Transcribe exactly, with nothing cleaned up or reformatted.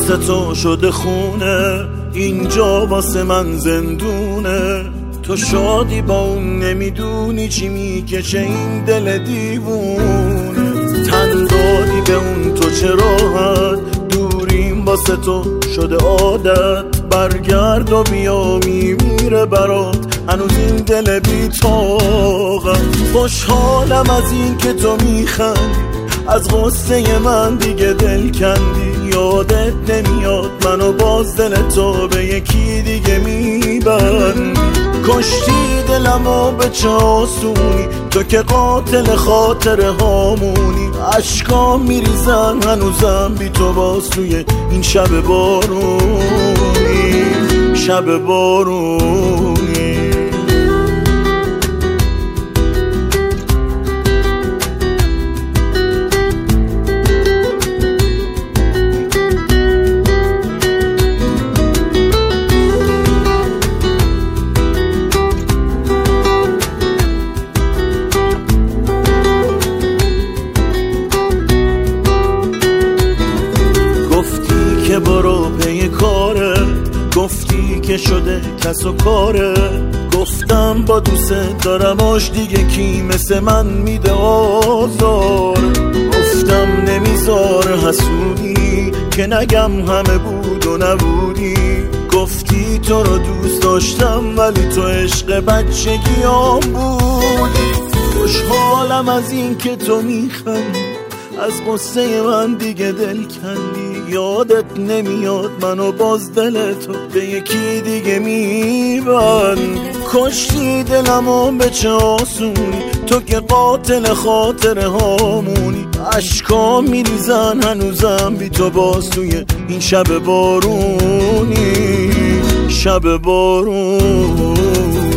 واسه تو شده خونه، اینجا واسه من زندونه. تو شادی با اون نمیدونی چی میکشه این دل دیوونه. تن دادی به اون تو چه راحت، دوریم واسه تو شده عادت. برگرد و بیا میمیره برات هنوز این دل بی طاقت. خوشحالم از این که تو میخندی، از غصه من دیگه دل کندی. یادت نمیاد منو باز دل تو به یکی دیگه میبندی. کشتی دلمو به چه آسونی، تو که قاتل خاطره هامونی. عشقام میریزن هنوزم بی تو باز توی این شب بارونی، شب بارونی. که برو پی کاره، گفتی که شده کس و کاره. گفتم با دوست دارماش دیگه کی مثل من میده آزار. گفتم نمیذاره حسودی که نگم همه بود و نبودی. گفتی تو رو دوست داشتم ولی تو عشق بچگیام بودی. خوشحالم از این که تو میخندی، از قصه من دیگه دل کندی. یادت نمیاد منو باز دل تو به یکی دیگه میبند. کشتی دلمو به چه آسونی، تو که قاتل خاطره هامونی. عشقام میریزن هنوزم بی تو باز توی این شب بارونی، شب بارونی.